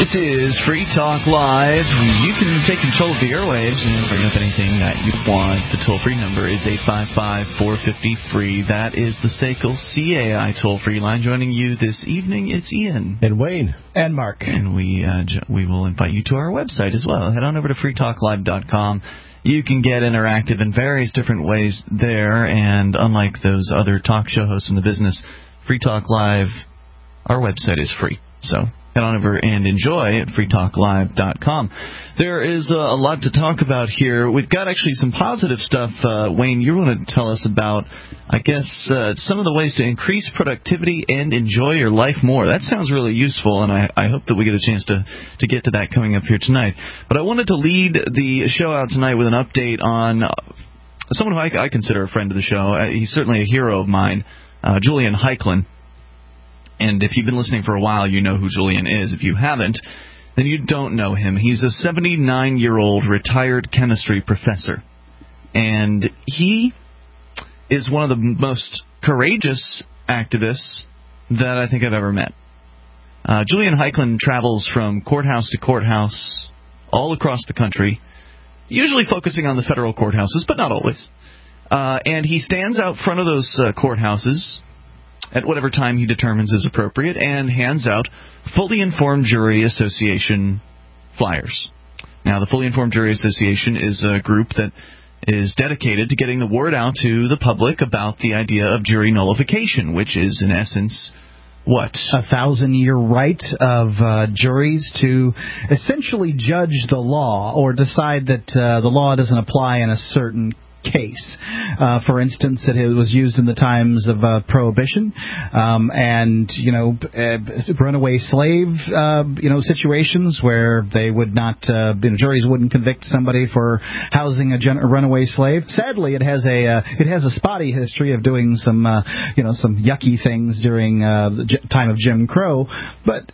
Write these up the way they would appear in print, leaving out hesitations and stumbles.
This is Free Talk Live. You can take control of the airwaves and bring up anything that you want. The toll-free number is 855-450-FREE. That is the SACL CAI toll-free line. Joining you this evening, it's Ian. And Wayne. And Mark. And we will invite you to our website as well. Head on over to freetalklive.com. You can get interactive in various different ways there, and unlike those other talk show hosts in the business, Free Talk Live, our website is free. So head on over and enjoy at freetalklive.com. There is a lot to talk about here. We've got actually some positive stuff. Wayne, you want to tell us about, I guess, some of the ways to increase productivity and enjoy your life more. That sounds really useful, and I hope that we get a chance to get to that coming up here tonight. But I wanted to lead the show out tonight with an update on someone who I consider a friend of the show. He's certainly a hero of mine, Julian Heiklin. And if you've been listening for a while, you know who Julian is. If you haven't, then you don't know him. He's a 79-year-old retired chemistry professor. And he is one of the most courageous activists that I think I've ever met. Julian Heiklin travels from courthouse to courthouse all across the country, usually focusing on the federal courthouses, but not always. And he stands out front of those courthouses at whatever time he determines is appropriate, and hands out Fully Informed Jury Association flyers. Now, the Fully Informed Jury Association is a group that is dedicated to getting the word out to the public about the idea of jury nullification, which is, in essence, what? 1,000-year right of juries to essentially judge the law or decide that the law doesn't apply in a certain case. For instance, it was used in the times of Prohibition, and runaway slave situations where they would not juries wouldn't convict somebody for housing a runaway slave. Sadly, it has a spotty history of doing some yucky things during the time of Jim Crow. But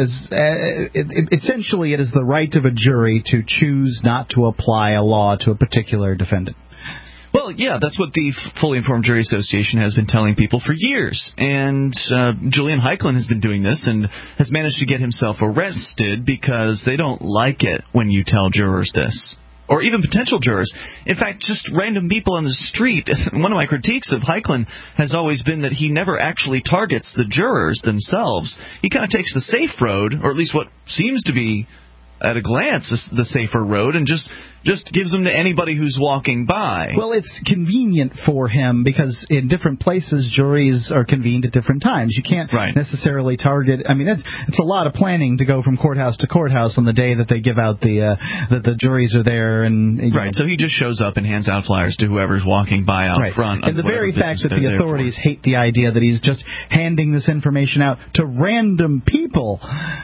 essentially, it is the right of a jury to choose not to apply a law to a particular defendant. Well, yeah, that's what the Fully Informed Jury Association has been telling people for years. And Julian Heiklin has been doing this and has managed to get himself arrested because they don't like it when you tell jurors this. Or even potential jurors. In fact, just random people on the street. One of my critiques of Heiklin has always been that he never actually targets the jurors themselves. He kind of takes the safe road, or at least what seems to be, at a glance, the safer road, and just gives them to anybody who's walking by. Well, it's convenient for him because in different places, juries are convened at different times. You can't necessarily target. I mean, it's a lot of planning to go from courthouse to courthouse on the day that they give out that the juries are there. So he just shows up and hands out flyers to whoever's walking by out front. And the very fact that the authorities hate the idea that he's just handing this information out to random people,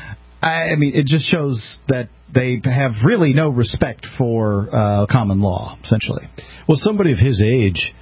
I mean, it just shows that they have really no respect for common law, essentially. Well, somebody of his age,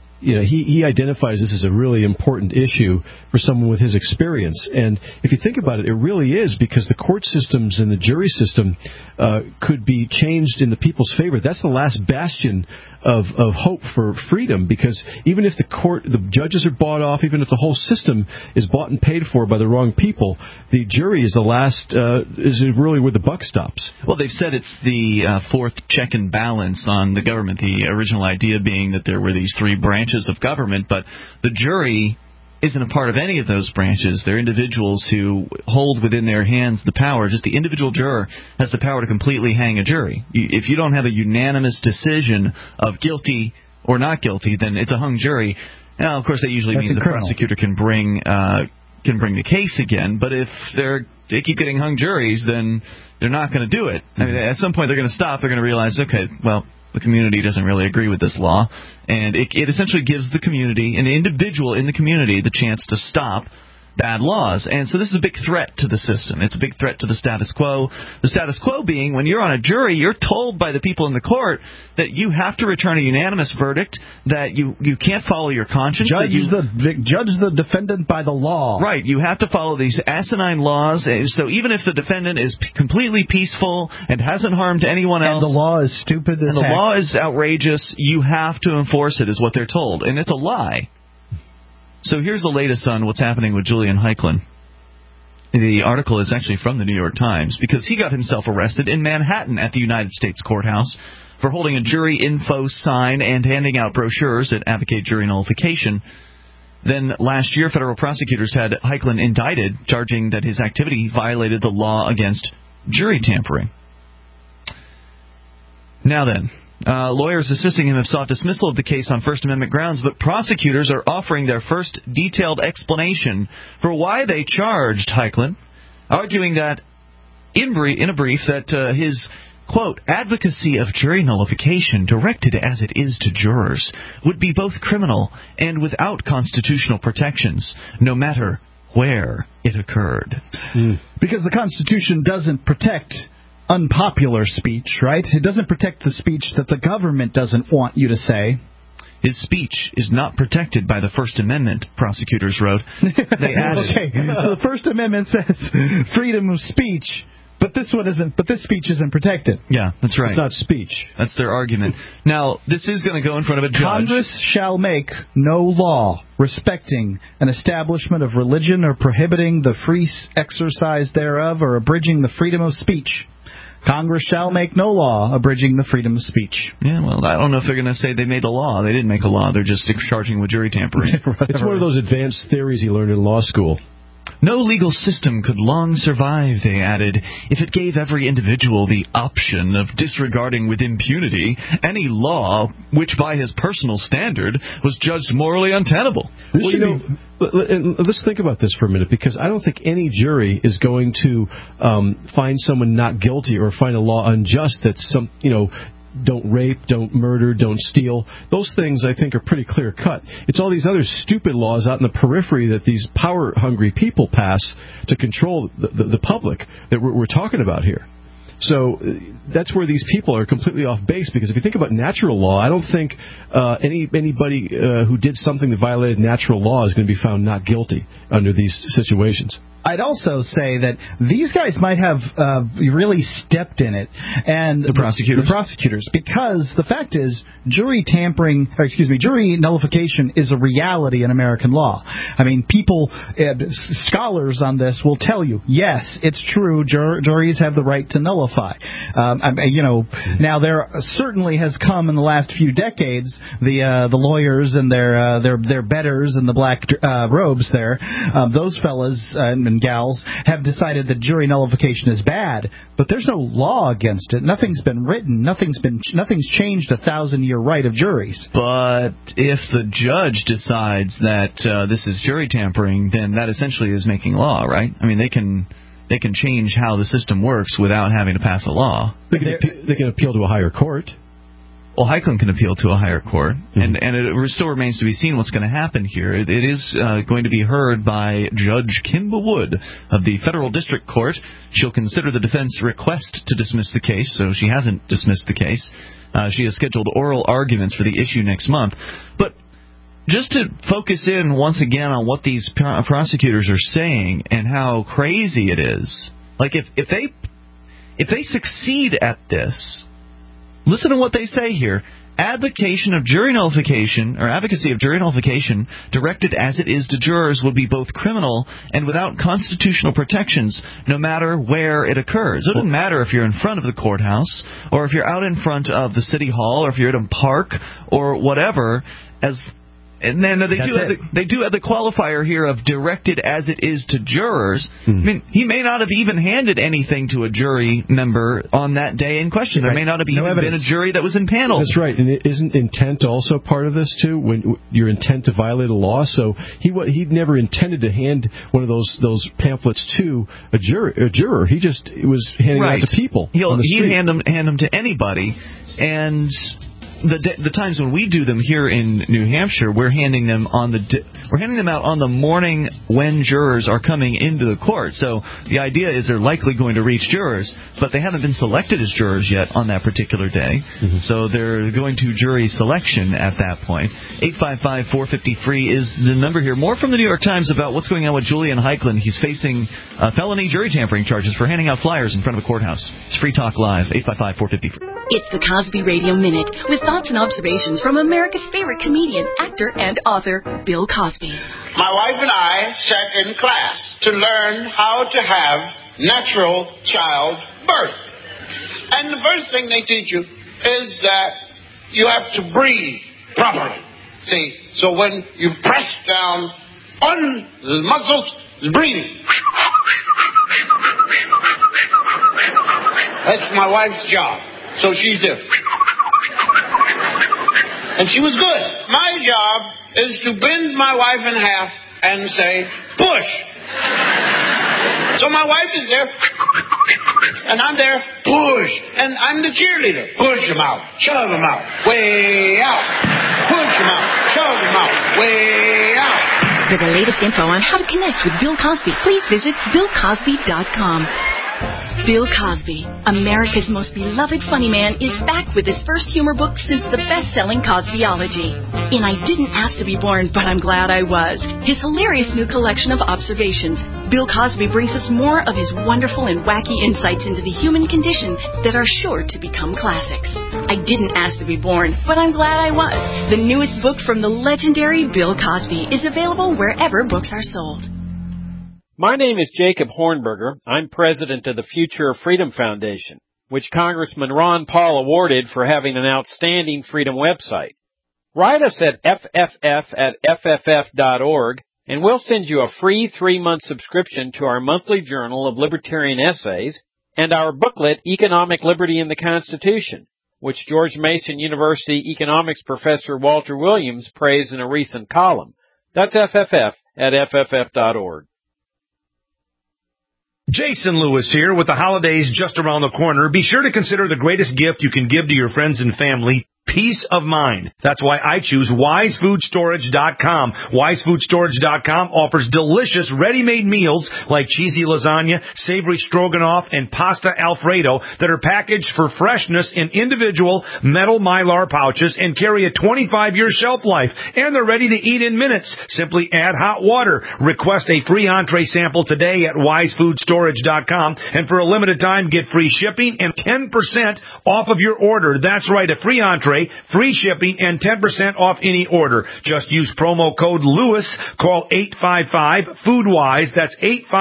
he identifies this as a really important issue for someone with his experience. And if you think about it, it really is, because the court systems and the jury system could be changed in the people's favor. That's the last bastion of hope for freedom, because even if the judges are bought off, even if the whole system is bought and paid for by the wrong people, the jury is the last, is really where the buck stops. Well, they've said it's the fourth check and balance on the government, the original idea being that there were these three branches of government, but the jury isn't a part of any of those branches. They're individuals who hold within their hands the power. Just the individual juror has the power to completely hang a jury. If you don't have a unanimous decision of guilty or not guilty, then it's a hung jury. Now, of course, that usually means the prosecutor can bring the case again. But if they keep getting hung juries, then they're not going to do it. I mean, at some point, they're going to stop. They're going to realize, okay, well, the community doesn't really agree with this law, and it essentially gives the community, an individual in the community, the chance to stop bad laws. And so this is a big threat to the system. It's a big threat to the status quo. The status quo being, when you're on a jury, you're told by the people in the court that you have to return a unanimous verdict, that you can't follow your conscience. Judge the defendant by the law. Right. You have to follow these asinine laws. So even if the defendant is completely peaceful and hasn't harmed anyone else, and the law is stupid as and the law is outrageous, you have to enforce it, is what they're told. And it's a lie. So here's the latest on what's happening with Julian Heiklin. The article is actually from the New York Times because he got himself arrested in Manhattan at the United States Courthouse for holding a jury info sign and handing out brochures that advocate jury nullification. Then last year, federal prosecutors had Heiklin indicted, charging that his activity violated the law against jury tampering. Now then, lawyers assisting him have sought dismissal of the case on First Amendment grounds, but prosecutors are offering their first detailed explanation for why they charged Heiklin, arguing that, in a brief, that his, quote, advocacy of jury nullification directed as it is to jurors would be both criminal and without constitutional protections, no matter where it occurred. Because the Constitution doesn't protect unpopular speech, right? It doesn't protect the speech that the government doesn't want you to say. His speech is not protected by the First Amendment, prosecutors wrote. They added, okay, so the First Amendment says freedom of speech, but this one isn't. But this speech isn't protected. Yeah, that's right. It's not speech. That's their argument. Now, this is going to go in front of a judge. Congress shall make no law respecting an establishment of religion or prohibiting the free exercise thereof or abridging the freedom of speech. Congress shall make no law abridging the freedom of speech. Yeah, well, I don't know if they're going to say they made a law. They didn't make a law. They're just charging with jury tampering. It's one of those advanced theories you learned in law school. No legal system could long survive, they added, if it gave every individual the option of disregarding with impunity any law which by his personal standard was judged morally untenable. Let's think about this for a minute, because I don't think any jury is going to find someone not guilty or find a law unjust that's don't rape, don't murder, don't steal. Those things, I think, are pretty clear-cut. It's all these other stupid laws out in the periphery that these power-hungry people pass to control the public that we're talking about here. So that's where these people are completely off base, because if you think about natural law, I don't think anybody who did something that violated natural law is going to be found not guilty under these situations. I'd also say that these guys might have really stepped in it, and the prosecutors, because the fact is, jury nullification is a reality in American law. I mean, scholars on this will tell you, yes, it's true. Juries have the right to nullify. Now there certainly has come in the last few decades the lawyers and their betters in the black robes there, those fellas and gals have decided that jury nullification is bad, but there's no law against it. Nothing's been written. Nothing's changed 1,000-year right of juries. But if the judge decides that this is jury tampering, then that essentially is making law, right? I mean, they can change how the system works without having to pass a law. They can appeal to a higher court. Well, Heiklin can appeal to a higher court, and it still remains to be seen what's going to happen here. It is going to be heard by Judge Kimba Wood of the Federal District Court. She'll consider the defense request to dismiss the case, so she hasn't dismissed the case. She has scheduled oral arguments for the issue next month. But just to focus in once again on what these prosecutors are saying and how crazy it is, like if they succeed at this, listen to what they say here. Advocacy of jury nullification directed as it is to jurors would be both criminal and without constitutional protections, no matter where it occurs. It doesn't matter if you're in front of the courthouse or if you're out in front of the city hall or if you're at a park or whatever. And then they do have the qualifier here of directed as it is to jurors. I mean, he may not have even handed anything to a jury member on that day in question. There may not have even been a jury that was in panel. That's right. And isn't intent also part of this, too, when your intent to violate a law? So he never intended to hand one of those pamphlets to a juror. He just was handing it out to people on the street. He'd hand them to anybody. And the times when we do them here in New Hampshire, we're handing them out on the morning when jurors are coming into the court. So the idea is they're likely going to reach jurors, but they haven't been selected as jurors yet on that particular day. So they're going to jury selection at that point. 855-450-FREE is the number here. More from the New York Times about what's going on with Julian Heiklin. He's facing felony jury tampering charges for handing out flyers in front of a courthouse. It's Free Talk Live, 855-450-FREE. It's the Cosby Radio Minute with thoughts and observations from America's favorite comedian, actor, and author, Bill Cosby. My wife and I sat in class to learn how to have natural child birth. And the first thing they teach you is that you have to breathe properly. See, so when you press down on the muscles, the breathing. That's my wife's job. So she's there. And she was good. My job is to bend my wife in half and say, push. So my wife is there, and I'm there, push. And I'm the cheerleader. Push them out, shove them out, way out. Push them out, shove them out, way out. For the latest info on how to connect with Bill Cosby, please visit BillCosby.com. Bill Cosby, America's most beloved funny man, is back with his first humor book since the best-selling Cosbyology. In I Didn't Ask to Be Born, But I'm Glad I Was, his hilarious new collection of observations, Bill Cosby brings us more of his wonderful and wacky insights into the human condition that are sure to become classics. I Didn't Ask to Be Born, But I'm Glad I Was, the newest book from the legendary Bill Cosby, is available wherever books are sold. My name is Jacob Hornberger. I'm president of the Future of Freedom Foundation, which Congressman Ron Paul awarded for having an outstanding freedom website. Write us at fff@fff.org, and we'll send you a free 3-month subscription to our monthly journal of libertarian essays and our booklet, Economic Liberty in the Constitution, which George Mason University economics professor Walter Williams praised in a recent column. That's fff@fff.org. Jason Lewis here with the holidays just around the corner. Be sure to consider the greatest gift you can give to your friends and family. Peace of mind. That's why I choose WiseFoodStorage.com. WiseFoodStorage.com offers delicious ready-made meals like cheesy lasagna, savory stroganoff, and pasta Alfredo that are packaged for freshness in individual metal Mylar pouches and carry a 25-year shelf life. And they're ready to eat in minutes. Simply add hot water. Request a free entree sample today at WiseFoodStorage.com. And for a limited time, get free shipping and 10% off of your order. That's right, a free entree, free shipping, and 10% off any order. Just use promo code LEWIS. Call 855-FOODWISE. That's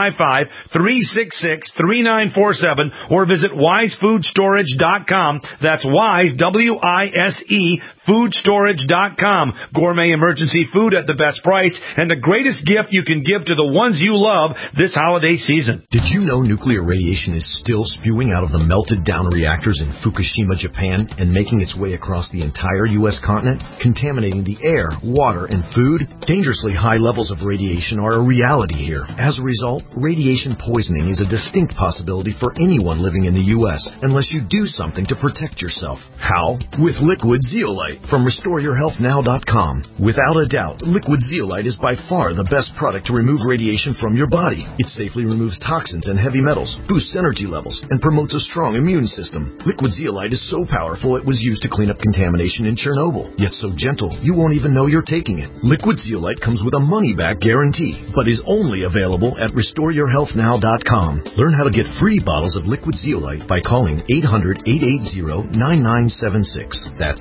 855-366-3947. Or visit WiseFoodStorage.com. That's Wise, W-I-S-E, foodstorage.com. Gourmet emergency food at the best price and the greatest gift you can give to the ones you love this holiday season. Did you know nuclear radiation is still spewing out of the melted down reactors in Fukushima, Japan, and making its way across the entire U.S. continent, contaminating the air, water, and food? Dangerously high levels of radiation are a reality here. As a result, radiation poisoning is a distinct possibility for anyone living in the U.S. unless you do something to protect yourself. How? With Liquid Zeolite from RestoreYourHealthNow.com. Without a doubt, Liquid Zeolite is by far the best product to remove radiation from your body. It safely removes toxins and heavy metals, boosts energy levels, and promotes a strong immune system. Liquid Zeolite is so powerful it was used to clean up contamination in Chernobyl, yet so gentle you won't even know you're taking it. Liquid Zeolite comes with a money-back guarantee, but is only available at RestoreYourHealthNow.com. Learn how to get free bottles of Liquid Zeolite by calling 800-880-9976. That's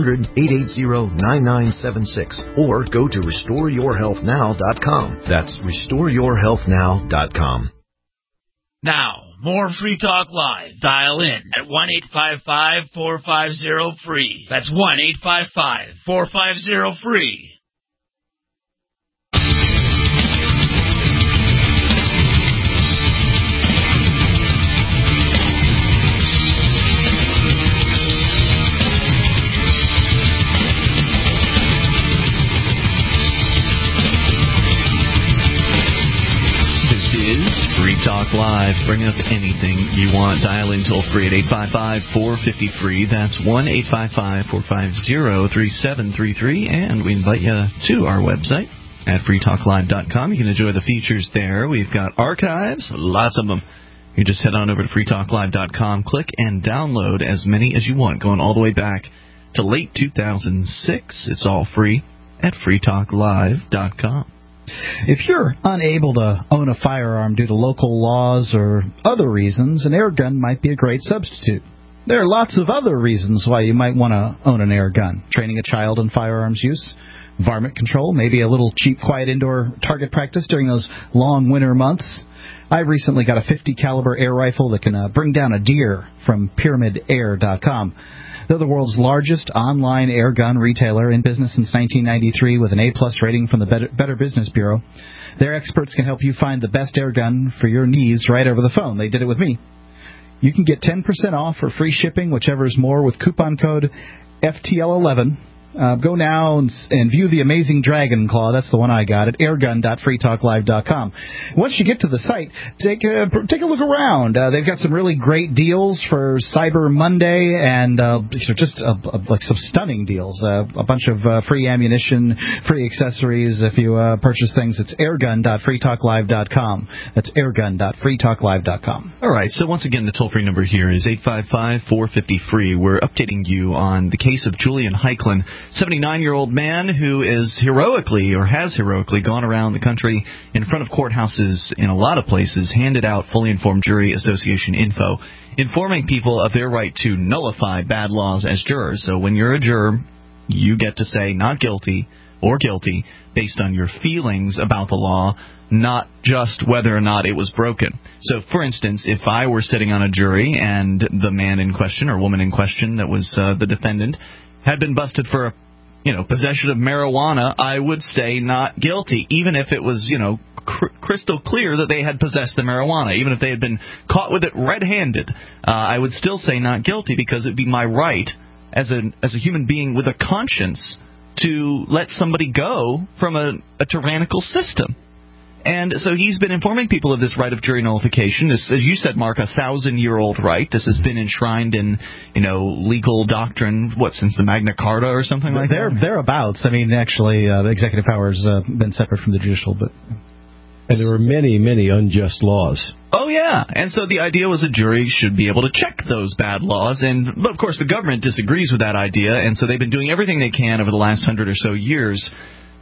800-880-9976. Or go to RestoreYourHealthNow.com. That's RestoreYourHealthNow.com. Now, more Free Talk Live. Dial in at 1-855-450-FREE. That's 1-855-450-FREE. Free Talk Live. Bring up anything you want. Dial in toll free at 855-450-FREE. That's 1-855-450-3733. And we invite you to our website at freetalklive.com. You can enjoy the features there. We've got archives, lots of them. You just head on over to freetalklive.com, click and download as many as you want, going all the way back to late 2006. It's all free at freetalklive.com. If you're unable to own a firearm due to local laws or other reasons, an air gun might be a great substitute. there are lots of other reasons why you might want to own an air gun. Training a child in firearms use, varmint control, maybe a little cheap, quiet indoor target practice during those long winter months. I recently got a .50 caliber air rifle that can bring down a deer from PyramidAir.com. They're the world's largest online air gun retailer, in business since 1993 with an A-plus rating from the Better Business Bureau. Their experts can help you find the best air gun for your needs right over the phone. They did it with me. You can get 10% off or free shipping, whichever is more, with coupon code FTL11. Go now and view the amazing Dragon Claw. That's the one I got at airgun.freetalklive.com. Once you get to the site, take a look around. They've got some really great deals for Cyber Monday, and just like some stunning deals. A bunch of free ammunition, free accessories. If you purchase things, it's airgun.freetalklive.com. That's airgun.freetalklive.com. All right. So once again, the toll-free number here is 855-450-FREE. We're updating you on the case of Julian Heiklin, 79-year-old man who has heroically gone around the country in front of courthouses in a lot of places, handed out fully informed jury association info, informing people of their right to nullify bad laws as jurors. So when you're a juror, you get to say not guilty or guilty based on your feelings about the law, not just whether or not it was broken. So, for instance, if I were sitting on a jury and the man in question or woman in question that was the defendant had been busted for, possession of marijuana, I would say not guilty, even if it was, crystal clear that they had possessed the marijuana. Even if they had been caught with it red-handed, I would still say not guilty, because it would be my right as a human being with a conscience to let somebody go from a tyrannical system. And so he's been informing people of this right of jury nullification. This, as you said, Mark, 1,000-year-old right. This has been enshrined in, legal doctrine, since the Magna Carta or something like that? Thereabouts. I mean, actually, executive power's been separate from the judicial, but... And there were many, many unjust laws. Oh, yeah. And so the idea was a jury should be able to check those bad laws. But, of course, the government disagrees with that idea, and so they've been doing everything they can over the last 100 or so years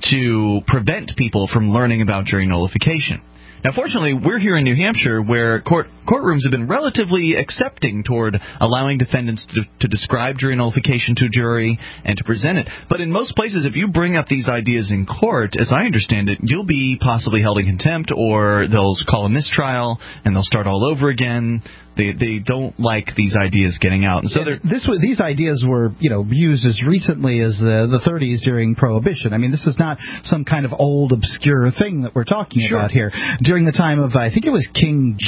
to prevent people from learning about jury nullification. Now, fortunately, we're here in New Hampshire where courtrooms have been relatively accepting toward allowing defendants to describe jury nullification to a jury and to present it. But in most places, if you bring up these ideas in court, as I understand it, you'll be possibly held in contempt, or they'll call a mistrial and they'll start all over again. They don't like these ideas getting out. And so these ideas were, used as recently as the 30s during Prohibition. I mean, this is not some kind of old, obscure thing that we're talking about here. During the time of, I think it was King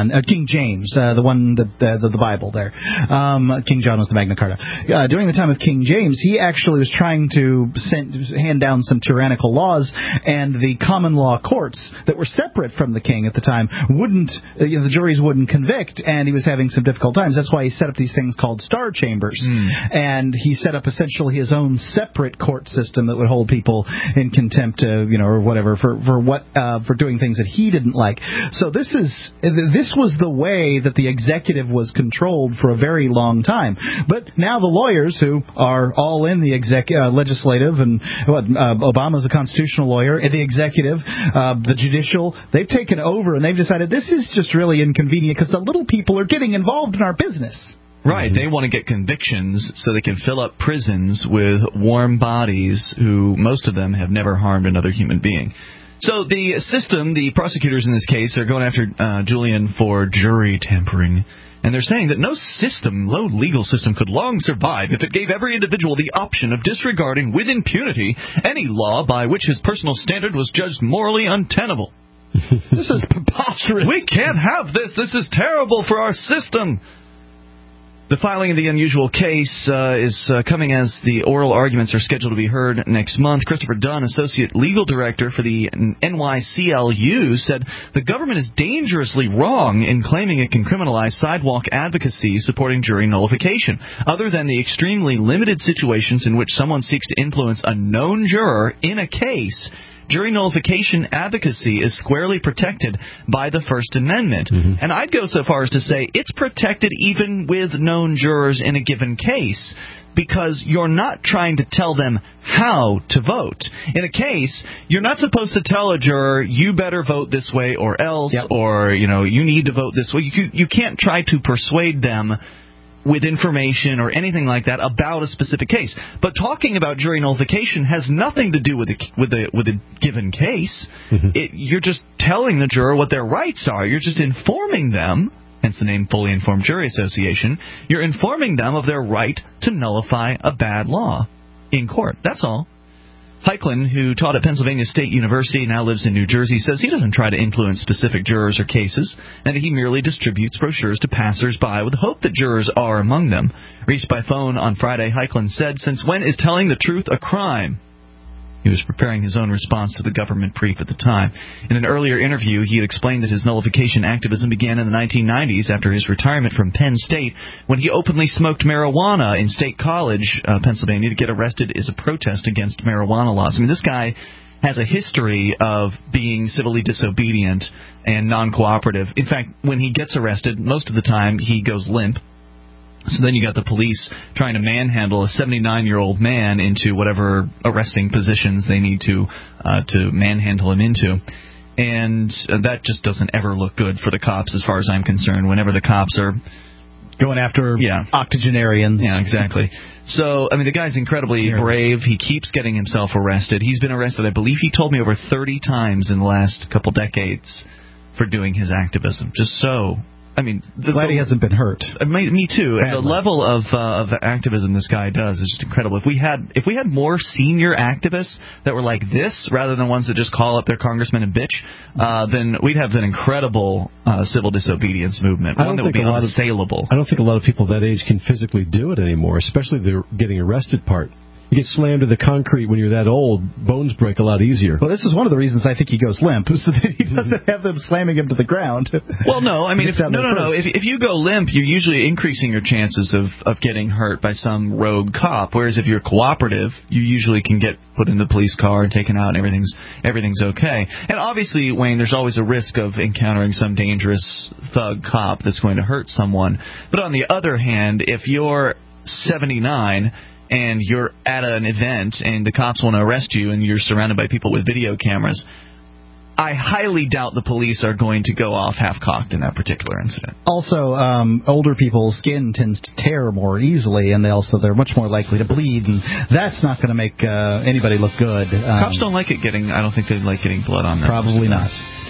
James, the one that the Bible there. King John was the Magna Carta. During the time of King James, he actually was trying to hand down some tyrannical laws, and the common law courts that were separate from the king at the time the juries wouldn't convict, and he was having some difficult times. That's why he set up these things called star chambers. And he set up essentially his own separate court system that would hold people in contempt, or whatever, for doing things that he didn't like. So this was the way that the executive was controlled for a very long time. But now the lawyers, who are all in the legislative, and Obama's a constitutional lawyer, and the executive, the judicial, they've taken over, and they've decided this is just really inconvenient because the little people are getting involved in our business. Right. They want to get convictions so they can fill up prisons with warm bodies who, most of them, have never harmed another human being. So the system, the prosecutors in this case, are going after Julian for jury tampering. And they're saying that no legal system could long survive if it gave every individual the option of disregarding with impunity any law by which his personal standard was judged morally untenable. This is preposterous. We can't have this. This is terrible for our system. The filing of the unusual case is coming as the oral arguments are scheduled to be heard next month. Christopher Dunn, Associate Legal Director for the NYCLU, said the government is dangerously wrong in claiming it can criminalize sidewalk advocacy supporting jury nullification, other than the extremely limited situations in which someone seeks to influence a known juror in a case. Jury nullification advocacy is squarely protected by the First Amendment. And I'd go so far as to say it's protected even with known jurors in a given case, because you're not trying to tell them how to vote. In a case, you're not supposed to tell a juror, you better vote this way or else, or, you need to vote this way. You can't try to persuade them with information or anything like that about a specific case. But talking about jury nullification has nothing to do with a given case. You're just telling the juror what their rights are. You're just informing them, hence the name Fully Informed Jury Association. You're informing them of their right to nullify a bad law in court. That's all. Heiklin, who taught at Pennsylvania State University and now lives in New Jersey, says he doesn't try to influence specific jurors or cases, and that he merely distributes brochures to passers-by with the hope that jurors are among them. Reached by phone on Friday, Heiklin said, "Since when is telling the truth a crime?" He was preparing his own response to the government brief at the time. In an earlier interview, he had explained that his nullification activism began in the 1990s after his retirement from Penn State, when he openly smoked marijuana in State College, Pennsylvania, to get arrested as a protest against marijuana laws. I mean, this guy has a history of being civilly disobedient and non-cooperative. In fact, when he gets arrested, most of the time he goes limp. So then you got the police trying to manhandle a 79-year-old man into whatever arresting positions they need to manhandle him into. And that just doesn't ever look good for the cops, as far as I'm concerned, whenever the cops are going after octogenarians. Yeah, exactly. So, I mean, the guy's incredibly brave. He keeps getting himself arrested. He's been arrested, I believe he told me, over 30 times in the last couple decades for doing his activism. Just so... I mean, glad he hasn't been hurt. Me too. And the level of activism this guy does is just incredible. If we had more senior activists that were like this, rather than ones that just call up their congressman and bitch, then we'd have an incredible civil disobedience movement. One that would be unassailable. I don't think a lot of people that age can physically do it anymore, especially the getting arrested part. You get slammed to the concrete when you're that old, bones break a lot easier. Well, this is one of the reasons I think he goes limp, so that he doesn't have them slamming him to the ground. Well, no, I mean, if you go limp, you're usually increasing your chances of getting hurt by some rogue cop, whereas if you're cooperative, you usually can get put in the police car and taken out and everything's okay. And obviously, Wayne, there's always a risk of encountering some dangerous thug cop that's going to hurt someone. But on the other hand, if you're 79... and you're at an event and the cops want to arrest you and you're surrounded by people with video cameras, I highly doubt the police are going to go off half-cocked in that particular incident. Also, older people's skin tends to tear more easily, and they're much more likely to bleed, and that's not going to make anybody look good. Cops don't like it I don't think they like getting blood on them. Probably not.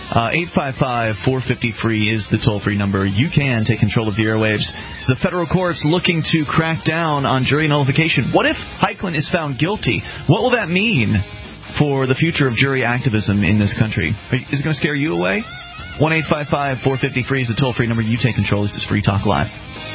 855-450-FREE is the toll-free number. You can take control of the airwaves. The federal court's looking to crack down on jury nullification. What if Heiklin is found guilty? What will that mean for the future of jury activism in this country? Is it going to scare you away? 1-855-450-FREE is the toll-free number. You take control. This is Free Talk Live.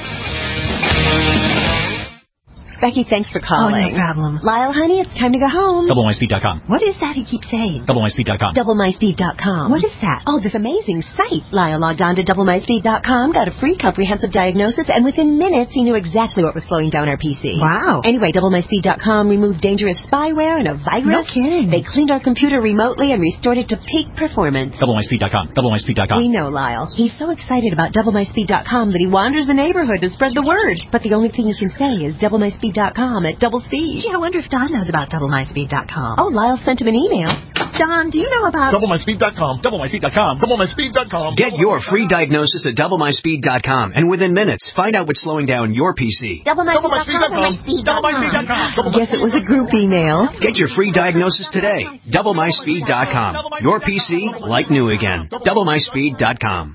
Becky, thanks for calling. Oh, no problem. Lyle, honey, it's time to go home. DoubleMySpeed.com. What is that he keeps saying? DoubleMySpeed.com. DoubleMySpeed.com. What is that? Oh, this amazing site. Lyle logged on to DoubleMySpeed.com, got a free comprehensive diagnosis, and within minutes he knew exactly what was slowing down our PC. Wow. Anyway, DoubleMySpeed.com removed dangerous spyware and a virus. No kidding. They cleaned our computer remotely and restored it to peak performance. DoubleMySpeed.com. DoubleMySpeed.com. We know, Lyle. He's so excited about DoubleMySpeed.com that he wanders the neighborhood to spread the word. But the only thing he can say is DoubleMySpeed.com at double speed. Gee, I wonder if Don knows about DoubleMySpeed.com. Oh, Lyle sent him an email. Don, do you know about... DoubleMySpeed.com. DoubleMySpeed.com. DoubleMySpeed.com. Get your free diagnosis at DoubleMySpeed.com, and within minutes, find out what's slowing down your PC. DoubleMySpeed.com. Guess it was a group email. Get your free diagnosis today. DoubleMySpeed.com. Your PC like new again. DoubleMySpeed.com.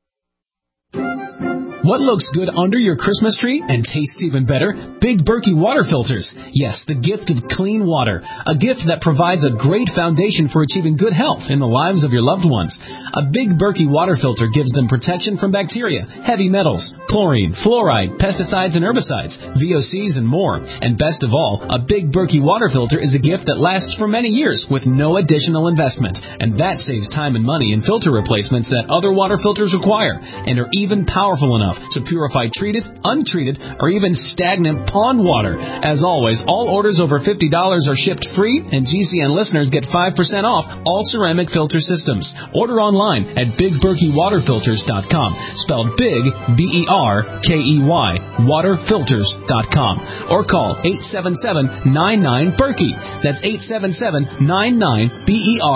What looks good under your Christmas tree and tastes even better? Big Berkey water filters. Yes, the gift of clean water. A gift that provides a great foundation for achieving good health in the lives of your loved ones. A Big Berkey water filter gives them protection from bacteria, heavy metals, chlorine, fluoride, pesticides and herbicides, VOCs and more. And best of all, a Big Berkey water filter is a gift that lasts for many years with no additional investment. And that saves time and money in filter replacements that other water filters require and are even powerful enough to purify treated, untreated, or even stagnant pond water. As always, all orders over $50 are shipped free, and GCN listeners get 5% off all ceramic filter systems. Order online at BigBerkeyWaterFilters.com, spelled Big, B-E-R-K-E-Y, waterfilters.com, or call 877-99-BERKEY. That's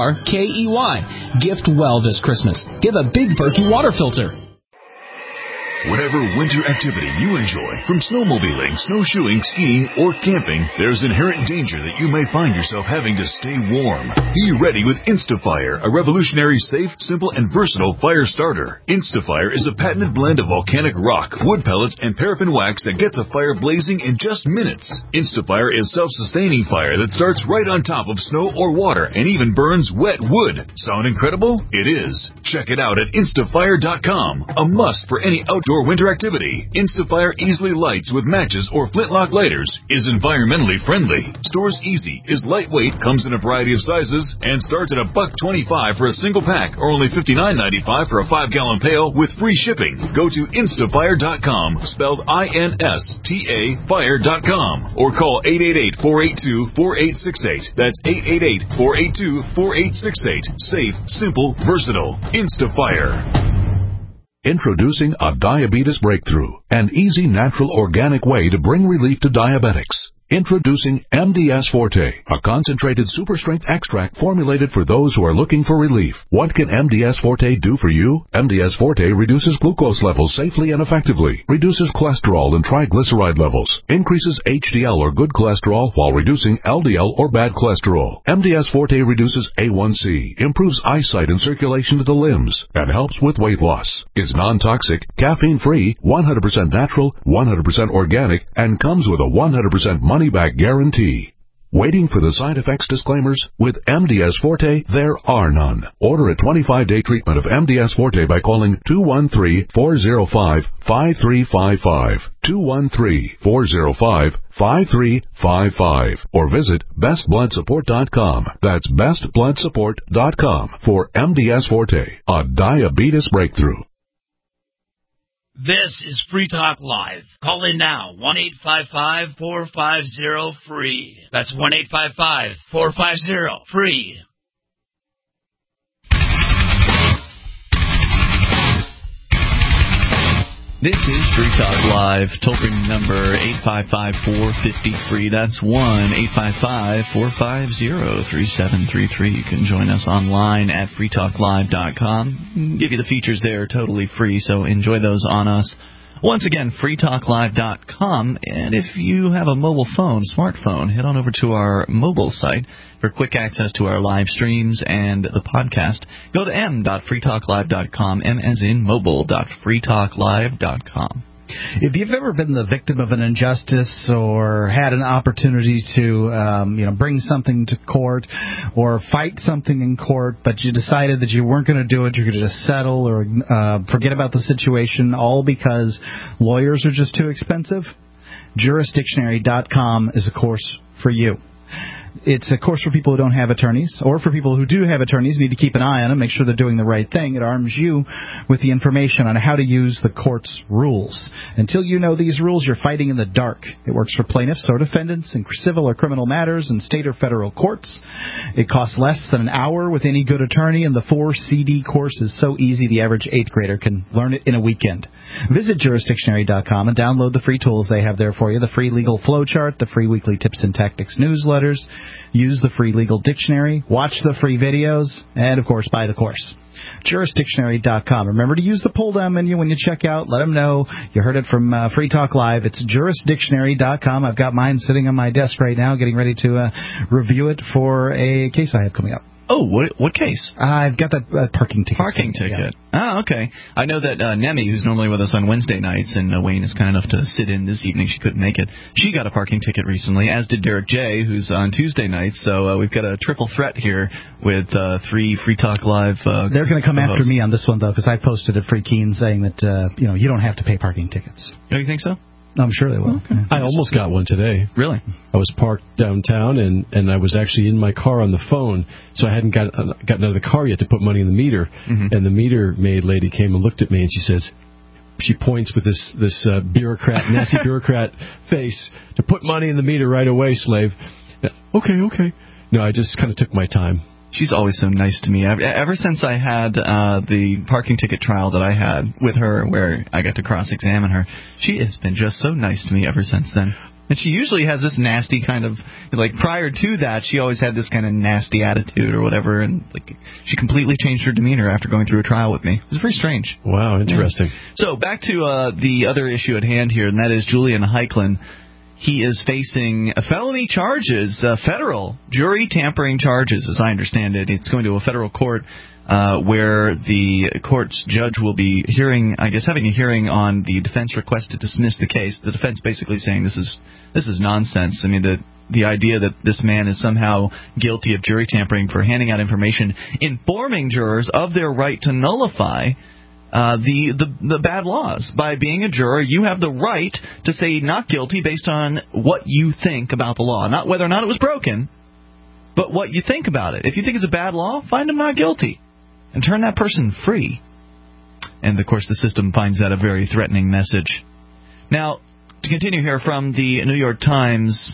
877-99-BERKEY. Gift well this Christmas. Give a Big Berkey water filter. Whatever winter activity you enjoy, from snowmobiling, snowshoeing, skiing, or camping, there's inherent danger that you may find yourself having to stay warm. Be ready with InstaFire, a revolutionary, safe, simple, and versatile fire starter. InstaFire is a patented blend of volcanic rock, wood pellets, and paraffin wax that gets a fire blazing in just minutes. InstaFire is self-sustaining fire that starts right on top of snow or water and even burns wet wood. Sound incredible? It is. Check it out at InstaFire.com. A must for any outdoor winter activity. InstaFire easily lights with matches or flintlock lighters, is environmentally friendly, stores easy, is lightweight, comes in a variety of sizes, and starts at $1.25 for a single pack or only $59.95 for a 5-gallon pail with free shipping. Go to InstaFire.com, spelled INSTA Fire.com, or call 888-482-4868. That's 888-482-4868. Safe, simple, versatile. InstaFire. Introducing a diabetes breakthrough, an easy, natural, organic way to bring relief to diabetics. Introducing MDS Forte, a concentrated super-strength extract formulated for those who are looking for relief. What can MDS Forte do for you? MDS Forte reduces glucose levels safely and effectively, reduces cholesterol and triglyceride levels, increases HDL or good cholesterol while reducing LDL or bad cholesterol. MDS Forte reduces A1C, improves eyesight and circulation to the limbs, and helps with weight loss. Is non-toxic, caffeine-free, 100% natural, 100% organic, and comes with a 100% money-back guarantee. Waiting for the side effects disclaimers? With MDS Forte, there are none. Order a 25-day treatment of MDS Forte by calling 213-405-5355, 213-405-5355, or visit bestbloodsupport.com. That's bestbloodsupport.com for MDS Forte, a diabetes breakthrough. This is Free Talk Live. Call in now, 1-855-450-FREE. That's 1-855-450-FREE. This is Free Talk Live, toll-free number 855-450-FREE. That's 1-855-450-3733. You can join us online at freetalklive.com. Give you the features there totally free, so enjoy those on us. Once again, freetalklive.com, and if you have a mobile phone, smartphone, head on over to our mobile site for quick access to our live streams and the podcast. Go to m.freetalklive.com, m as in mobile.freetalklive.com. If you've ever been the victim of an injustice or had an opportunity to, bring something to court or fight something in court, but you decided that you weren't going to do it, you're going to just settle or forget about the situation, all because lawyers are just too expensive, jurisdictionary.com is a course for you. It's a course for people who don't have attorneys, or for people who do have attorneys, need to keep an eye on them, make sure they're doing the right thing. It arms you with the information on how to use the court's rules. Until you know these rules, you're fighting in the dark. It works for plaintiffs or defendants in civil or criminal matters in state or federal courts. It costs less than an hour with any good attorney, and the 4-CD course is so easy the average 8th grader can learn it in a weekend. Visit jurisdictionary.com and download the free tools they have there for you, the free legal flowchart, the free weekly tips and tactics newsletters. Use the free legal dictionary, watch the free videos, and, of course, buy the course. Jurisdictionary.com. Remember to use the pull-down menu when you check out. Let them know you heard it from Free Talk Live. It's jurisdictionary.com. I've got mine sitting on my desk right now, getting ready to review it for a case I have coming up. Oh, what case? I've got that parking ticket. Parking ticket. Yeah. Oh, okay. I know that Nemi, who's normally with us on Wednesday nights, and Wayne is kind enough to sit in this evening. She couldn't make it. She got a parking ticket recently, as did Derek J., who's on Tuesday nights. So we've got a triple threat here with 3 Free Talk Live. They're going to come after me on this one, though, because I posted at Free Keen saying that you don't have to pay parking tickets. Oh, you think so? I'm sure they will. Okay. I almost got one today. Really? I was parked downtown, and I was actually in my car on the phone, so I hadn't gotten out of the car yet to put money in the meter. Mm-hmm. And the meter maid lady came and looked at me, and she points with this nasty bureaucrat face to put money in the meter right away, slave. Okay. No, I just kind of took my time. She's always so nice to me. Ever since I had the parking ticket trial that I had with her, where I got to cross-examine her, she has been just so nice to me ever since then. And she usually has this nasty kind of, like, prior to that, she always had this kind of nasty attitude or whatever, and like she completely changed her demeanor after going through a trial with me. It was very strange. Wow, interesting. Yeah. So back to the other issue at hand here, and that is Julian Heiklin. He is facing felony charges, federal jury tampering charges, as I understand it. It's going to a federal court where the court's judge will be having a hearing on the defense request to dismiss the case. The defense basically saying this is nonsense. I mean, the idea that this man is somehow guilty of jury tampering for handing out information, informing jurors of their right to nullify the bad laws. By being a juror, you have the right to say not guilty based on what you think about the law, not whether or not it was broken, but what you think about it. If you think it's a bad law, find him not guilty and turn that person free. And, of course, the system finds that a very threatening message. Now, to continue here from the New York Times,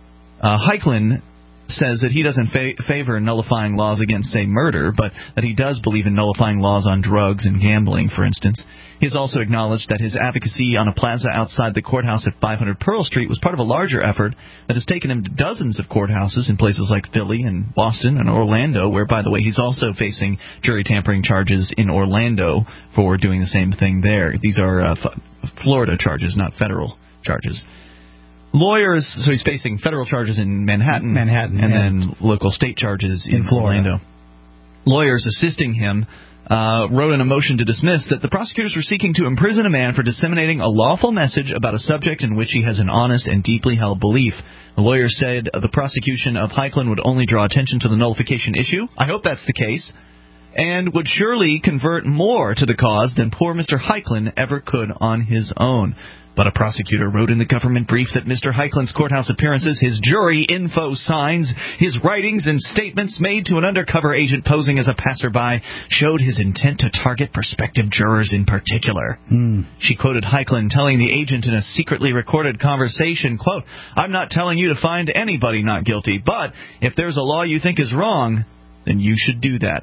Heiklin says that he doesn't favor nullifying laws against, say, murder, but that he does believe in nullifying laws on drugs and gambling, for instance. He has also acknowledged that his advocacy on a plaza outside the courthouse at 500 Pearl Street was part of a larger effort that has taken him to dozens of courthouses in places like Philly and Boston and Orlando, where, by the way, he's also facing jury tampering charges in Orlando for doing the same thing there. These are Florida charges, not federal charges. Lawyers, so he's facing federal charges in Manhattan, and then local state charges in Orlando. Lawyers assisting him wrote in a motion to dismiss that the prosecutors were seeking to imprison a man for disseminating a lawful message about a subject in which he has an honest and deeply held belief. The lawyer said the prosecution of Heiklin would only draw attention to the nullification issue. I hope that's the case. And would surely convert more to the cause than poor Mr. Heiklin ever could on his own. But a prosecutor wrote in the government brief that Mr. Heiklin's courthouse appearances, his jury info signs, his writings and statements made to an undercover agent posing as a passerby showed his intent to target prospective jurors in particular. She quoted Heiklin telling the agent in a secretly recorded conversation, quote, "I'm not telling you to find anybody not guilty, but if there's a law you think is wrong, then you should do that."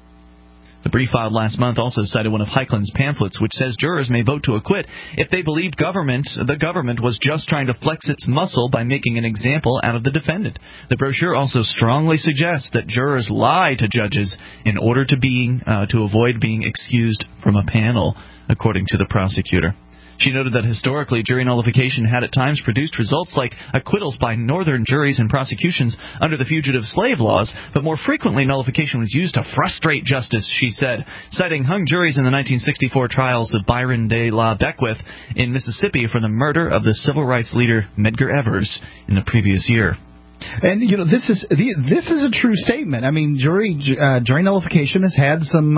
The brief filed last month also cited one of Heiklin's pamphlets, which says jurors may vote to acquit if they believe the government was just trying to flex its muscle by making an example out of the defendant. The brochure also strongly suggests that jurors lie to judges in order to avoid being excused from a panel, according to the prosecutor. She noted that historically, jury nullification had at times produced results like acquittals by northern juries and prosecutions under the fugitive slave laws, but more frequently nullification was used to frustrate justice, she said, citing hung juries in the 1964 trials of Byron de la Beckwith in Mississippi for the murder of the civil rights leader Medgar Evers in the previous year. And this is a true statement. I mean, jury nullification has had some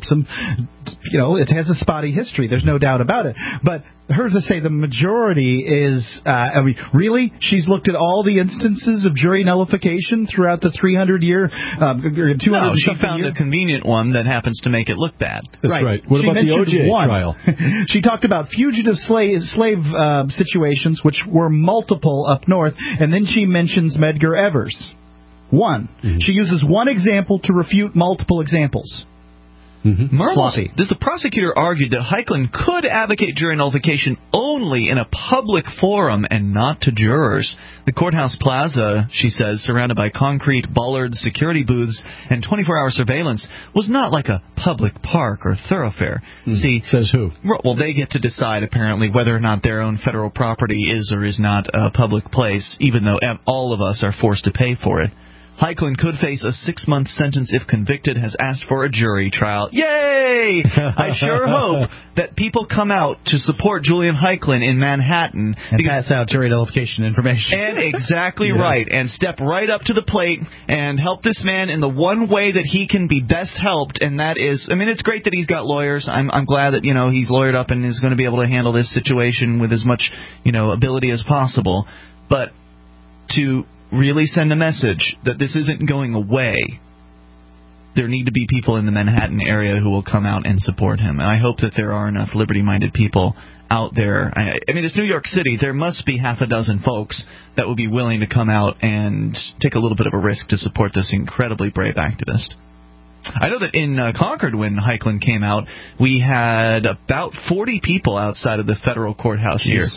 it has a spotty history. There's no doubt about it. But her to say the majority is, really? She's looked at all the instances of jury nullification throughout the 200 No, she found a convenient one that happens to make it look bad. That's right. What about the OJ trial? She talked about fugitive slave situations, which were multiple up north, and then she mentions Medgar Evers. One. Mm-hmm. She uses one example to refute multiple examples. Sloppy. The prosecutor argued that Heiklin could advocate jury nullification only in a public forum and not to jurors. The courthouse plaza, she says, surrounded by concrete, bollards, security booths, and 24-hour surveillance, was not like a public park or thoroughfare. See, says who? Well, they get to decide, apparently, whether or not their own federal property is or is not a public place, even though all of us are forced to pay for it. Heiklin could face a 6-month sentence if convicted, has asked for a jury trial. Yay! I sure hope that people come out to support Julian Heiklin in Manhattan. And pass out jury nullification information. And exactly right. And step right up to the plate and help this man in the one way that he can be best helped, and that is, I mean, it's great that he's got lawyers. I'm glad that, he's lawyered up and is going to be able to handle this situation with as much, ability as possible. But to really send a message that this isn't going away, there need to be people in the Manhattan area who will come out and support him. And I hope that there are enough liberty-minded people out there. I mean, it's New York City. There must be half a dozen folks that would be willing to come out and take a little bit of a risk to support this incredibly brave activist. I know that in Concord, when Heiklin came out, we had about 40 people outside of the federal courthouse here.